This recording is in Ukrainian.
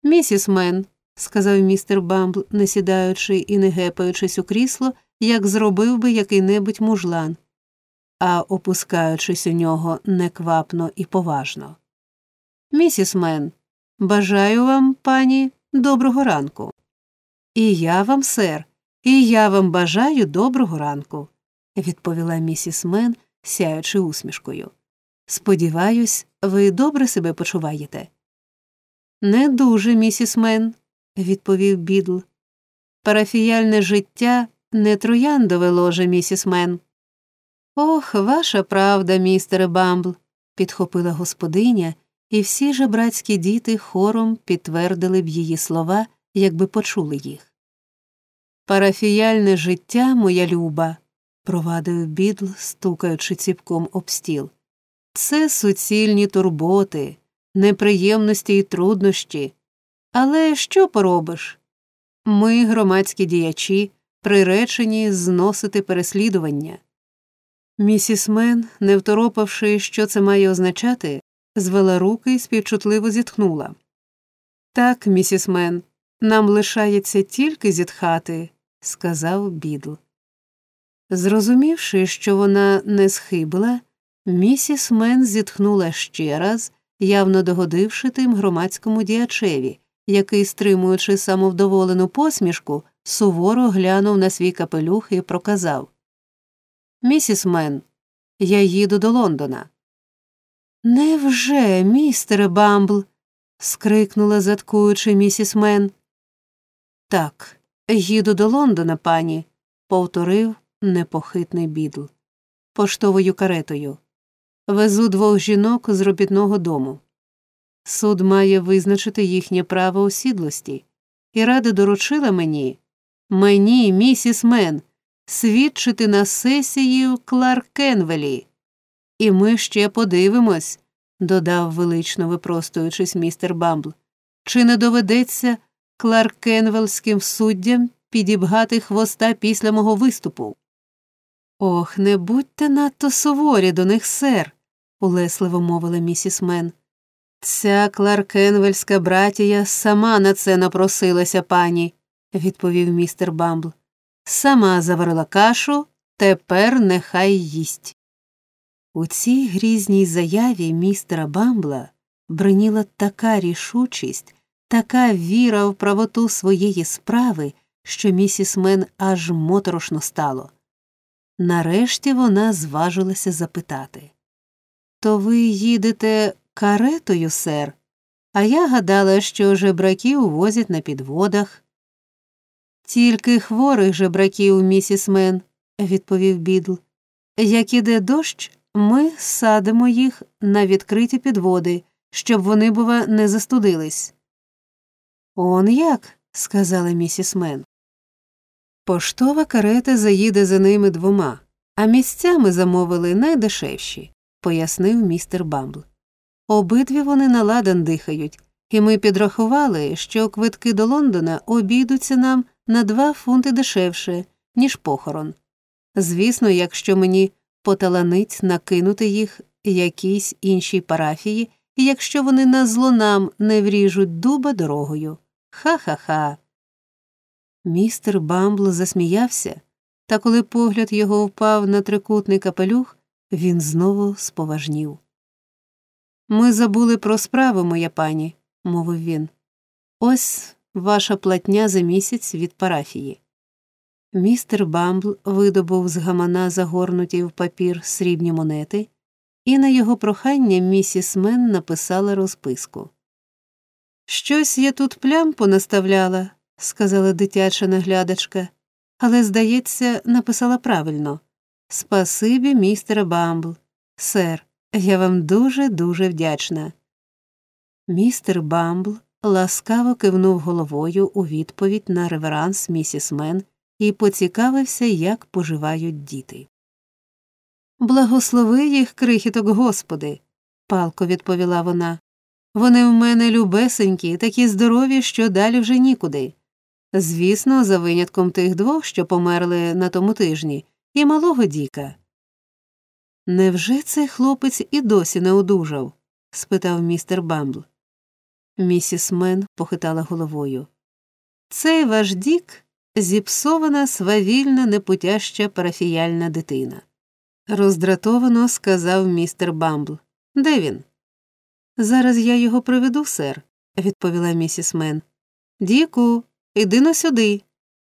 «Місіс Мен», – сказав містер Бамбл, не сідаючи і не гепаючись у крісло, як зробив би який-небудь мужлан, а опускаючись у нього неквапно і поважно. «Місіс Мен, бажаю вам, пані, доброго ранку». «І я вам, сер, і я вам бажаю доброго ранку», – відповіла місіс Мен, сяючи усмішкою. «Сподіваюсь, ви добре себе почуваєте?» «Не дуже, місіс Мен», – відповів Бідл. «Парафіяльне життя не трояндове ложе, місіс Мен». «Ох, ваша правда, містере Бамбл», – підхопила господиня, і всі жебрацькі діти хором підтвердили б її слова, якби почули їх. «Парафіяльне життя, моя люба», – провадив Бідл, стукаючи ціпком об стіл. «Це суцільні турботи, неприємності і труднощі. Але що поробиш? Ми, громадські діячі, приречені зносити переслідування». Місіс Мен, не второпавши, що це має означати, звела руки і співчутливо зітхнула. «Так, місіс Мен, нам лишається тільки зітхати», – сказав Бідл. Зрозумівши, що вона не схибла, місіс Мен зітхнула ще раз, явно догодивши тим громадському діячеві, який, стримуючи самовдоволену посмішку, суворо глянув на свій капелюх і проказав: «Місіс Мен, я їду до Лондона». «Невже, містере Бамбл?» – скрикнула, заткуючи місіс Мен. «Так, їду до Лондона, пані», – повторив непохитний Бідл. «Поштовою каретою. Везу 2 жінок з робітного дому. Суд має визначити їхнє право осідлості, і рада доручила мені, місіс Мен, свідчити на сесії в Кларкенвелі. І ми ще подивимось», – додав велично випростуючись містер Бамбл, «чи не доведеться кларкенвельським суддям підібгати хвоста після мого виступу». «Ох, не будьте надто суворі до них, сер», – улесливо мовила місіс Мен. «Ця кларкенвельська братія сама на це напросилася, пані», – відповів містер Бамбл. «Сама заварила кашу, тепер нехай їсть». У цій грізній заяві містера Бамбла бриніла така рішучість, така віра в правоту своєї справи, що місіс Мен аж моторошно стало. Нарешті вона зважилася запитати: «То ви їдете каретою, сер? А я гадала, що жебраків возять на підводах». «Тільки хворих жебраків, місіс Мен», – відповів Бідл. «Як іде дощ, ми садимо їх на відкриті підводи, щоб вони, бува, не застудились». «Он як?» – сказала місіс Мен. «Поштова карета заїде за ними 2, а місця ми замовили найдешевші», – пояснив містер Бамбл. «Обидві вони на ладан дихають, і ми підрахували, що квитки до Лондона обійдуться нам на 2 фунти дешевше, ніж похорон. Звісно, якщо мені поталанить накинути їх якійсь іншій парафії, і якщо вони назло нам не вріжуть дуба дорогою. Ха-ха-ха». Містер Бамбл засміявся, та коли погляд його впав на трикутний капелюх, він знову споважнів. «Ми забули про справу, моя пані», – мовив він. «Ось ваша платня за місяць від парафії». Містер Бамбл видобув з гамана загорнуті в папір срібні монети, і на його прохання місіс Мен написала розписку. «Щось я тут плям понаставляла», – сказала дитяча наглядачка, але, здається, написала правильно. «Спасибі, містере Бамбл. Сер, я вам дуже-дуже вдячна». Містер Бамбл ласкаво кивнув головою у відповідь на реверанс місіс Мен і поцікавився, як поживають діти. «Благослови їх, крихіток, Господи», – палко відповіла вона. «Вони в мене любесенькі, такі здорові, що далі вже нікуди. Звісно, за винятком тих 2, що померли на тому тижні, і малого Діка». «Невже цей хлопець і досі не одужав?» – спитав містер Бамбл. Місіс Мен похитала головою. Цей ваш Дік – зіпсована, свавільна, непутяща парафіяльна дитина. Роздратовано сказав містер Бамбл. Де він? Зараз я його приведу, сер, відповіла місіс Мен. Діку, іди но сюди.